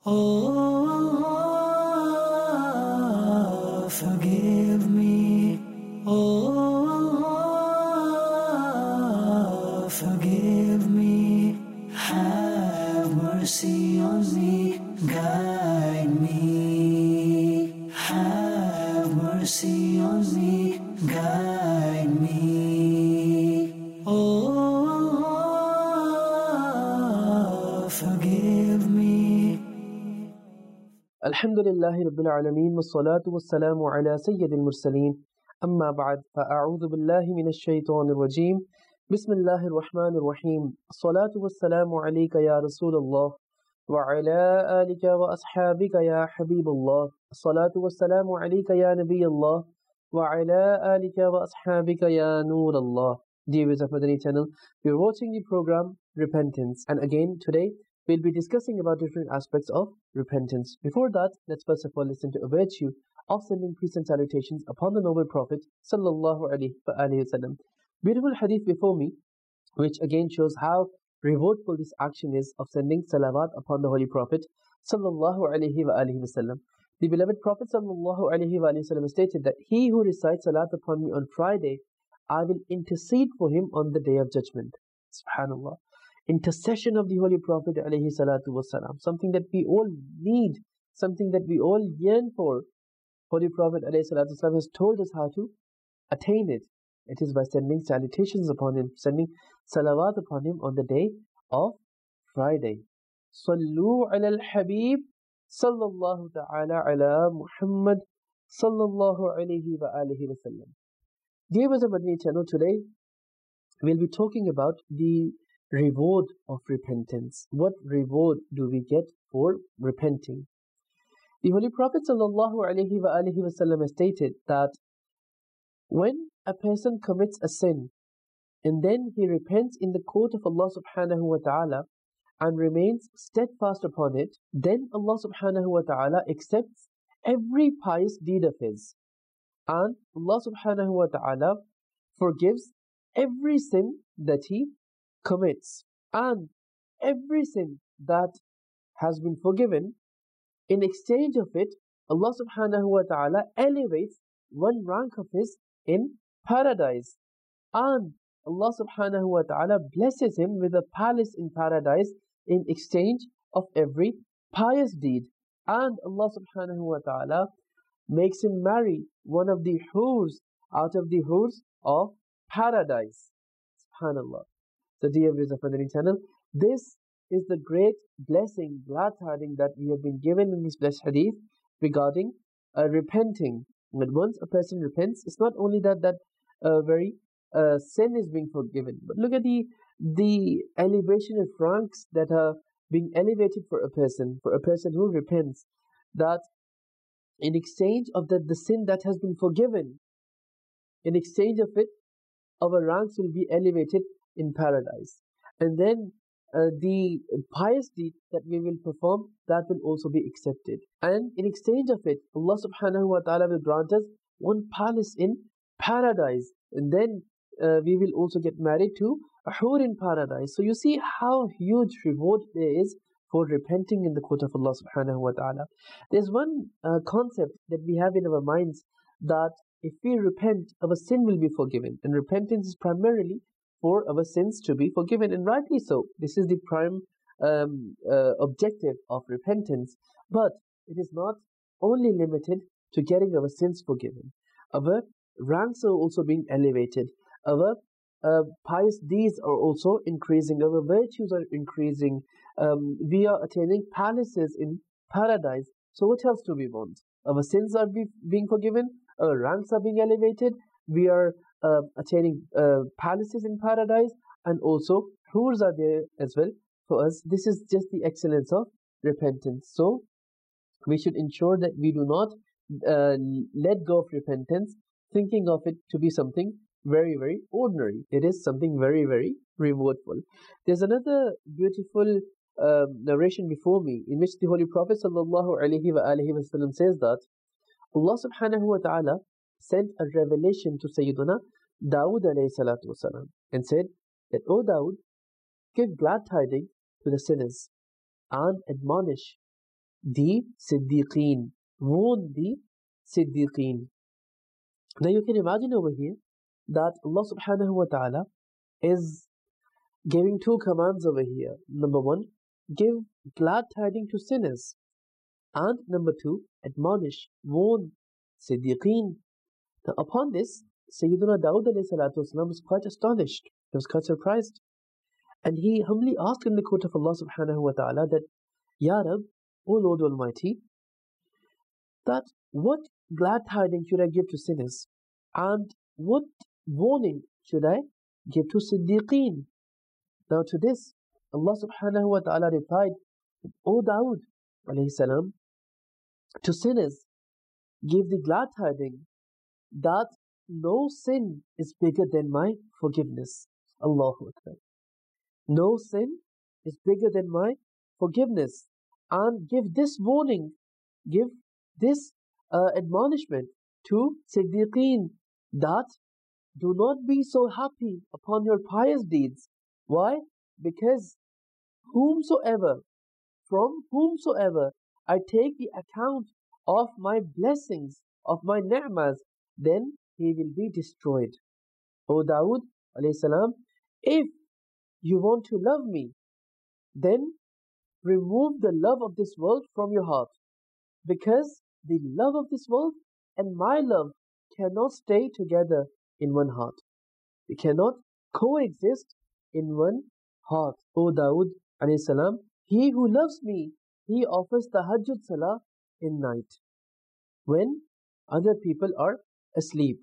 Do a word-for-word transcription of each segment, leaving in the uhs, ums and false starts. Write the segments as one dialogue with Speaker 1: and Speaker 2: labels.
Speaker 1: Oh, forgive me. Oh, forgive me. Have mercy on me. Guide me. Have mercy on me. Guide me. Oh, forgive me.
Speaker 2: الحمد لله رب العالمين والصلاة والسلام على سيد المرسلين أما بعد فأعوذ بالله من الشيطان الرجيم بسم الله الرحمن الرحيم الصلاة والسلام عليك يا رسول الله وعلى آلك وأصحابك يا حبيب الله الصلاة والسلام عليك يا نبي الله وعلى آلك وأصحابك يا نور الله. Dear viewers of Madani channel, we're watching the program Repentance, and again today we'll be discussing about different aspects of repentance. Before that, let's first of all listen to a virtue of sending peace and salutations upon the noble Prophet sallallahu alaihi wasallam. Beautiful hadith before me, which again shows how rewardful this action is of sending salawat upon the Holy Prophet sallallahu alaihi wasallam. The beloved Prophet sallallahu alaihi wasallam stated that he who recites salat upon me on Friday, I will intercede for him on the day of judgment. Subhanallah. Intercession of the Holy Prophet alayhi salatu wasalam, something that we all need, something that we all yearn for. Holy Prophet alayhi salatu wasalam has told us how to attain it. It is by sending salutations upon him, sending salawat upon him on the day of Friday. Sallu ala al-Habib sallallahu ta'ala ala Muhammad sallallahu alayhi wa alihi wa sallam. Dear viewers of Madani channel, today we'll be talking about the reward of repentance. What reward do we get for repenting? The Holy Prophet sallallahu alaihi wasallam stated that when a person commits a sin and then he repents in the court of Allah subhanahu wa ta'ala and remains steadfast upon it, then Allah subhanahu wa ta'ala accepts every pious deed of his, and Allah subhanahu wa ta'ala forgives every sin that he commits. And every sin that has been forgiven, in exchange of it, Allah subhanahu wa ta'ala elevates one rank of his in paradise, and Allah subhanahu wa ta'ala blesses him with a palace in paradise in exchange of every pious deed. And Allah subhanahu wa ta'ala makes him marry one of the hurs out of the hurs of paradise. Subhanallah. So dear viewers of Madani channel, this is the great blessing, glad tidings that we have been given in this blessed hadith regarding uh, repenting. That once a person repents, it's not only that that uh, very uh, sin is being forgiven, but look at the the elevation of ranks that are being elevated for a person, for a person who repents, that in exchange of that the sin that has been forgiven, in exchange of it, our ranks will be elevated in paradise. And then uh, the pious deed that we will perform, that will also be accepted. And in exchange of it, Allah subhanahu wa ta'ala will grant us one palace in paradise. And then uh, we will also get married to a hur in paradise. So you see how huge reward there is for repenting in the court of Allah subhanahu wa ta'ala. There's one uh, concept that we have in our minds, that if we repent, our sin will be forgiven. And repentance is primarily for our sins to be forgiven, and rightly so. This is the prime um, uh, objective of repentance. But it is not only limited to getting our sins forgiven. Our ranks are also being elevated. Our uh, pious deeds are also increasing. Our virtues are increasing. Um, we are attaining palaces in paradise. So what else do we want? Our sins are be being forgiven. Our ranks are being elevated. We are uh, attaining uh, palaces in paradise, and also hurs are there as well for us. This is just the excellence of repentance. So we should ensure that we do not uh, let go of repentance thinking of it to be something very very ordinary. It is something very very rewardful. There's another beautiful uh, narration before me in which the Holy Prophet sallallahu alaihi wasallam says that Allah subhanahu wa ta'ala sent a revelation to Sayyiduna Dawood alayhi salatu wasalam and said that, O Dawood, give glad tidings to the sinners and admonish the Siddiqeen. Warn the Siddiqeen. Now you can imagine over here that Allah subhanahu wa ta'ala is giving two commands over here. Number one, give glad tidings to sinners. And number two, admonish, warn Siddiqeen. Now upon this, Sayyidina Dawood alayhi salatu wasalam was quite astonished. He was quite surprised. And he humbly asked in the court of Allah subhanahu wa ta'ala that, Ya Rab, O Lord Almighty, that what glad tidings should I give to sinners? And what warning should I give to Siddiqeen? Now to this, Allah subhanahu wa ta'ala replied, O Dawood alayhi salam, to sinners, give the glad tidings that no sin is bigger than my forgiveness. Allahu Akbar. No sin is bigger than my forgiveness. And give this warning, give this uh, admonishment to Siddiqeen that do not be so happy upon your pious deeds. Why? Because whomsoever, from whomsoever I take the account of my blessings, of my ni'mas, then he will be destroyed. O Dawood alayhi salam, if you want to love me, then remove the love of this world from your heart. Because the love of this world and my love cannot stay together in one heart. They cannot coexist in one heart. O Dawood alayhi salam, he who loves me, he offers tahajjud salah in night when other people are asleep.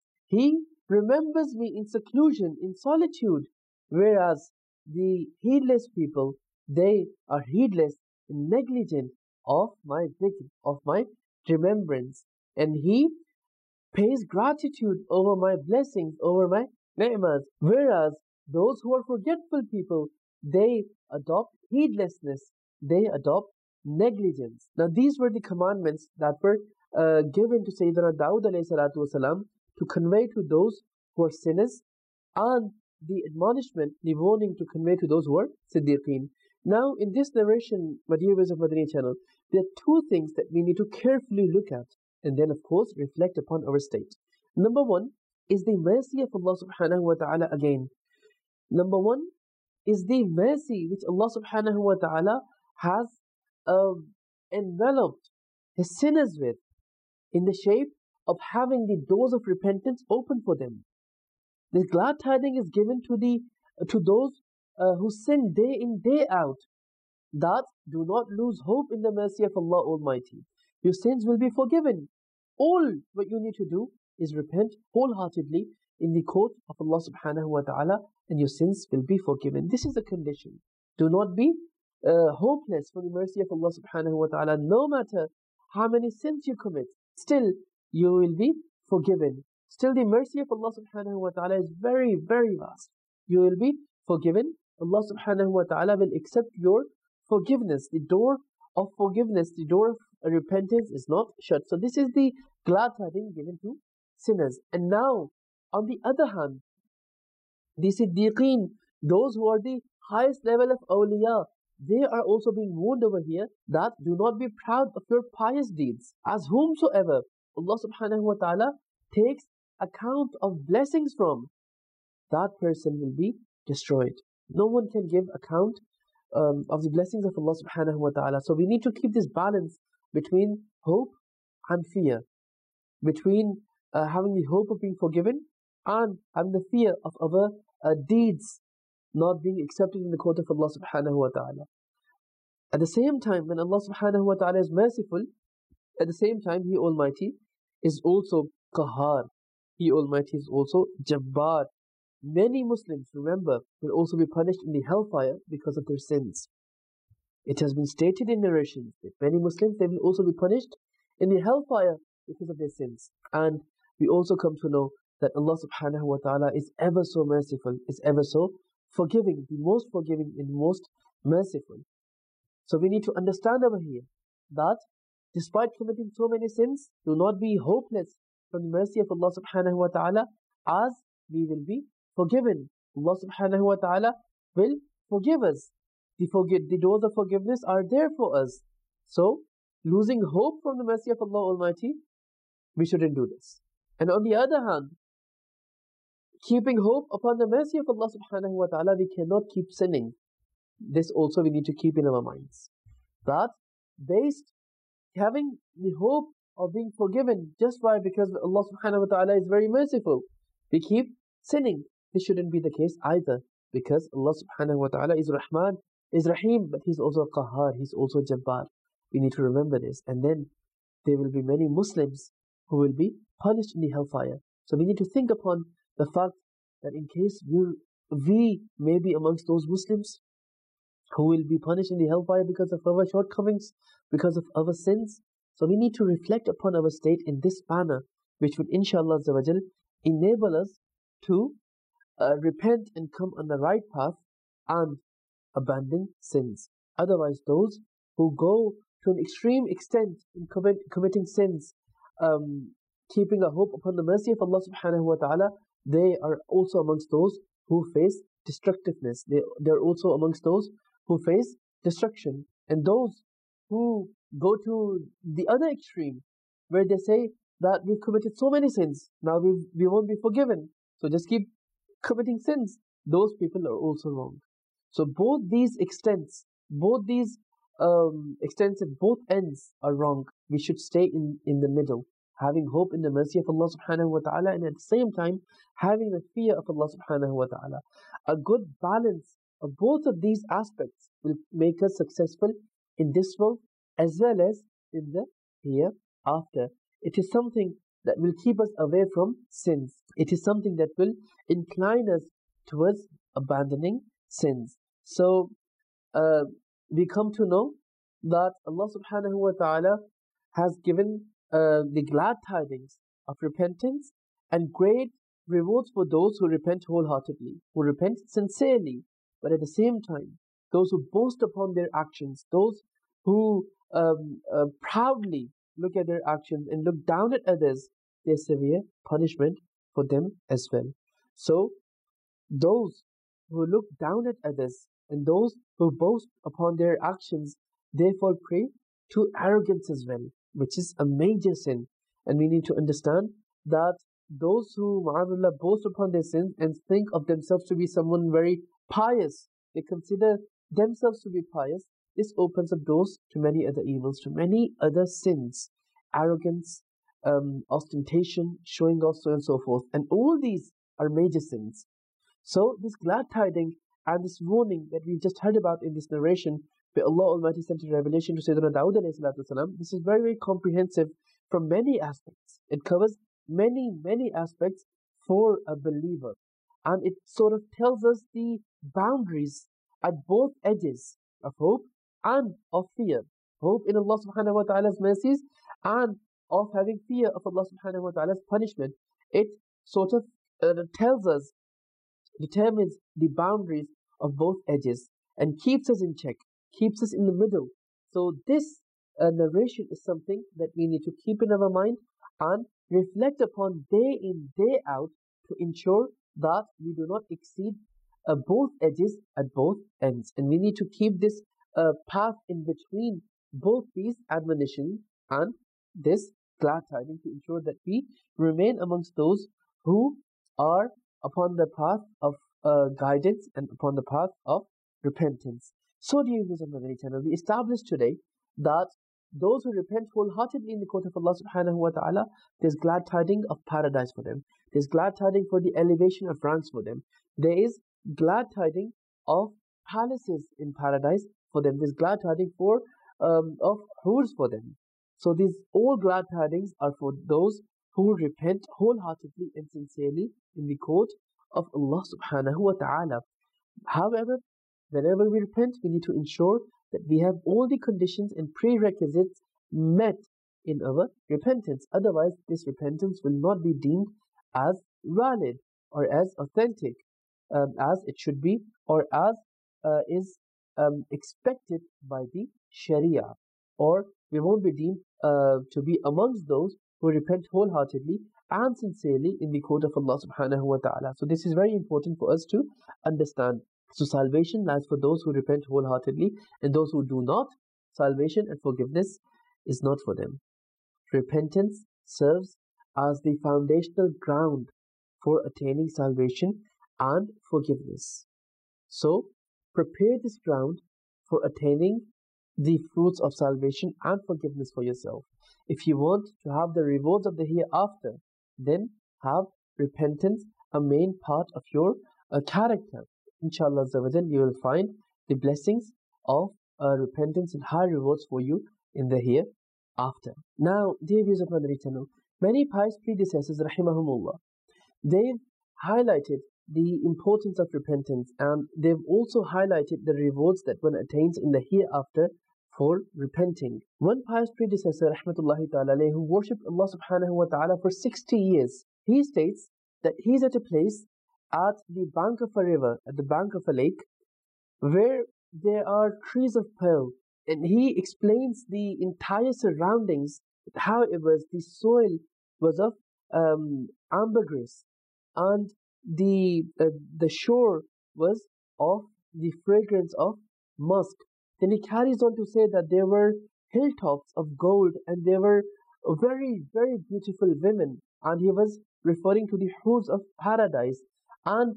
Speaker 2: He remembers me in seclusion, in solitude, whereas the heedless people, they are heedless and negligent of my dhikr, of my remembrance. And he pays gratitude over my blessings, over my ni'mas, whereas those who are forgetful people, they adopt heedlessness, they adopt negligence. Now these were the commandments that were uh, given to Sayyidina Dawood alayhi salatu wasalam to convey to those who are sinners, and the admonishment, the warning to convey to those who are Siddiqeen. Now in this narration, my dear viewers of Madani channel, there are two things that we need to carefully look at and then of course reflect upon our state. Number one is the mercy of Allah subhanahu wa ta'ala again. Number one is the mercy which Allah subhanahu wa ta'ala has um, enveloped His sinners with in the shape of having the doors of repentance open for them. This glad tidings is given to the to those uh, who sin day in, day out, that do not lose hope in the mercy of Allah Almighty. Your sins will be forgiven. All what you need to do is repent wholeheartedly in the court of Allah subhanahu wa ta'ala, and your sins will be forgiven. This is a condition. Do not be uh, hopeless for the mercy of Allah subhanahu wa ta'ala. No matter how many sins you commit, still you will be forgiven. Still the mercy of Allah subhanahu wa ta'ala is very, very vast. You will be forgiven. Allah subhanahu wa ta'ala will accept your forgiveness. The door of forgiveness, the door of repentance is not shut. So this is the glad tidings given to sinners. And now, on the other hand, the Siddiqeen, those who are the highest level of awliya, they are also being warned over here that do not be proud of your pious deeds. As whomsoever Allah subhanahu wa ta'ala takes account of blessings from, that person will be destroyed. No one can give account um, of the blessings of Allah subhanahu wa ta'ala. So we need to keep this balance between hope and fear, between uh, having the hope of being forgiven and having the fear of our uh, deeds not being accepted in the court of Allah subhanahu wa ta'ala. At the same time, when Allah subhanahu wa ta'ala is merciful, at the same time He Almighty is also Qahar. He Almighty is also Jabbar. Many Muslims, remember, will also be punished in the hellfire because of their sins. It has been stated in narrations that many Muslims, they will also be punished in the hellfire because of their sins. And we also come to know that Allah subhanahu wa ta'ala is ever so merciful, is ever so forgiving, the most forgiving and most merciful. So we need to understand over here that despite committing so many sins, do not be hopeless from the mercy of Allah subhanahu wa ta'ala, as we will be forgiven. Allah subhanahu wa ta'ala will forgive us. The, forgive, the doors of forgiveness are there for us. So losing hope from the mercy of Allah Almighty, we shouldn't do this. And on the other hand, keeping hope upon the mercy of Allah subhanahu wa ta'ala, we cannot keep sinning. This also we need to keep in our minds. That based, having the hope of being forgiven, just why? Because Allah subhanahu wa ta'ala is very merciful, we keep sinning. This shouldn't be the case either, because Allah subhanahu wa ta'ala is Rahman, is Rahim, but He's also Qahar, He's also Jabbar. We need to remember this. And then there will be many Muslims who will be punished in the hellfire. So we need to think upon the fact that in case we, we may be amongst those Muslims who will be punished in the hellfire because of our shortcomings, because of our sins. So we need to reflect upon our state in this manner, which would inshallah enable us to uh, repent and come on the right path and abandon sins. Otherwise, those who go to an extreme extent in commit, committing sins, um, keeping a hope upon the mercy of Allah subhanahu wa ta'ala, they are also amongst those who face destructiveness. They, they're also amongst those who face destruction. And those who go to the other extreme, where they say that we've committed so many sins, now we we won't be forgiven, so just keep committing sins. Those people are also wrong. So both these extents, both these um, extents at both ends are wrong. We should stay in, in the middle, having hope in the mercy of Allah subhanahu wa ta'ala, and at the same time having the fear of Allah subhanahu wa ta'ala. A good balance of both of these aspects will make us successful in this world as well as in the hereafter. It is something that will keep us away from sins. It is something that will incline us towards abandoning sins. So uh, we come to know that Allah subhanahu wa ta'ala has given uh, the glad tidings of repentance and great rewards for those who repent wholeheartedly, who repent sincerely. But at the same time, those who boast upon their actions, those who um, uh, proudly look at their actions and look down at others, there's severe punishment for them as well. So, those who look down at others and those who boast upon their actions, they fall prey to arrogance as well, which is a major sin. And we need to understand that those who, ma'adullah, boast upon their sins and think of themselves to be someone very pious, they consider themselves to be pious, this opens up doors to many other evils, to many other sins, arrogance, um, ostentation, showing off, so on and so forth. And all these are major sins. So this glad tiding and this warning that we just heard about in this narration, where Allah Almighty sent a revelation to Sayyidina Dawood alayhi salatu wasalam, this is very, very comprehensive from many aspects. It covers many, many aspects for a believer. And it sort of tells us the boundaries at both edges of hope and of fear. Hope in Allah subhanahu wa ta'ala's mercies and of having fear of Allah subhanahu wa ta'ala's punishment. It sort of uh, tells us, determines the boundaries of both edges and keeps us in check, keeps us in the middle. So this uh, narration is something that we need to keep in our mind and reflect upon day in, day out to ensure that we do not exceed uh, both edges at both ends. And we need to keep this uh, path in between both these admonitions and this glad tidings to ensure that we remain amongst those who are upon the path of uh, guidance and upon the path of repentance. So dear viewers of my channel, we established today that those who repent wholeheartedly in the court of Allah subhanahu wa ta'ala, there's glad tidings of paradise for them. There's glad tidings for the elevation of ranks for them. There is glad tidings of palaces in paradise for them. There's glad tidings for um, of hurs for them. So these all glad tidings are for those who repent wholeheartedly and sincerely in the court of Allah subhanahu wa ta'ala. However, whenever we repent, we need to ensure that we have all the conditions and prerequisites met in our repentance. Otherwise, this repentance will not be deemed as valid or as authentic um, as it should be, or as uh, is um, expected by the Sharia. Or we won't be deemed uh, to be amongst those who repent wholeheartedly and sincerely in the court of Allah subhanahu wa ta'ala. So this is very important for us to understand. So salvation lies for those who repent wholeheartedly, and those who do not, salvation and forgiveness is not for them. Repentance serves as the foundational ground for attaining salvation and forgiveness. So, prepare this ground for attaining the fruits of salvation and forgiveness for yourself. If you want to have the rewards of the hereafter, then have repentance a main part of your uh, character. Inshallah, you will find the blessings of uh, repentance and high rewards for you in the hereafter. Now, dear viewers of Madani Channel, many pious predecessors, rahimahumullah, they've highlighted the importance of repentance, and they've also highlighted the rewards that one attains in the hereafter for repenting. One pious predecessor, rahmatullahi ta'ala alayhi, who worshipped Allah subhanahu wa ta'ala for sixty years, he states that he's at a place at the bank of a river, at the bank of a lake, where there are trees of pearl, and he explains the entire surroundings, how it was, the soil was of um, ambergris, and the uh, the shore was of the fragrance of musk. Then he carries on to say that there were hilltops of gold, and there were very, very beautiful women, and he was referring to the hoods of paradise. And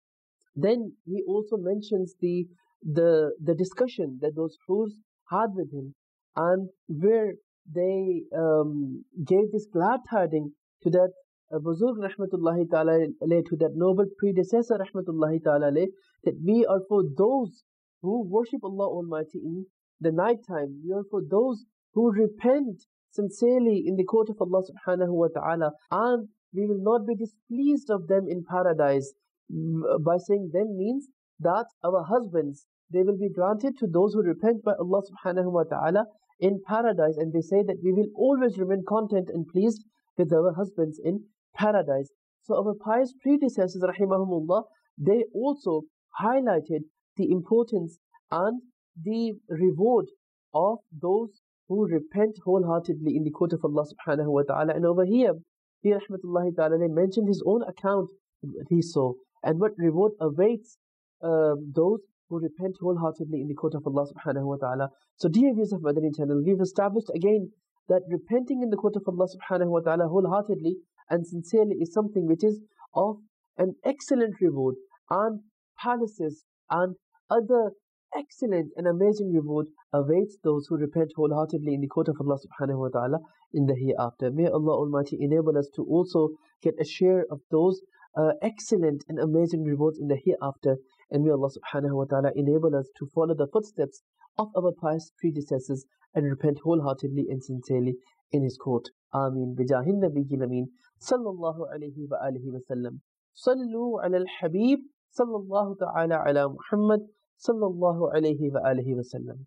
Speaker 2: then he also mentions the the the discussion that those hoods had with him, and where they um, gave this glad tidings to that uh, Buzurg rahmatullahi ta'ala alayh, to that noble predecessor rahmatullahi ta'ala alayh, that we are for those who worship Allah Almighty in the night time. We are for those who repent sincerely in the court of Allah subhanahu wa ta'ala, and we will not be displeased of them in paradise. By saying them means that our husbands, they will be granted to those who repent by Allah subhanahu wa ta'ala in paradise, and they say that we will always remain content and pleased with our husbands in paradise. So our pious predecessors, rahimahumullah, they also highlighted the importance and the reward of those who repent wholeheartedly in the court of Allah subhanahu wa ta'ala. And over here, he rahmatullahi ta'ala mentioned his own account, what he saw, and what reward awaits um, those who repent wholeheartedly in the court of Allah subhanahu wa ta'ala. So dear viewers of Madani Channel, we've established again that repenting in the court of Allah subhanahu wa ta'ala wholeheartedly and sincerely is something which is of an excellent reward, and palaces and other excellent and amazing reward awaits those who repent wholeheartedly in the court of Allah subhanahu wa ta'ala in the hereafter. May Allah Almighty enable us to also get a share of those uh, excellent and amazing rewards in the hereafter, and may Allah subhanahu wa ta'ala enable us to follow the footsteps of our pious predecessors and repent wholeheartedly and sincerely in His court. Ameen. Bijahin Nabiyil Ameen. Sallallahu alayhi wa alihi wa sallam. Sallu ala al-Habib. Sallallahu ta'ala ala Muhammad. Sallallahu alayhi wa alihi wa sallam.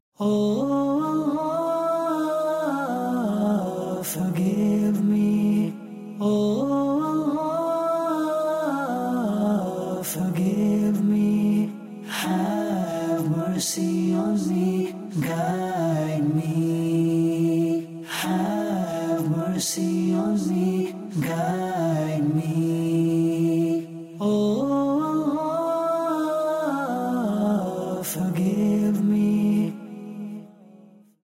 Speaker 1: Oh, forgive me. Oh, forgive me. Have mercy on me. Guide me. Have mercy on me. Guide me. Oh.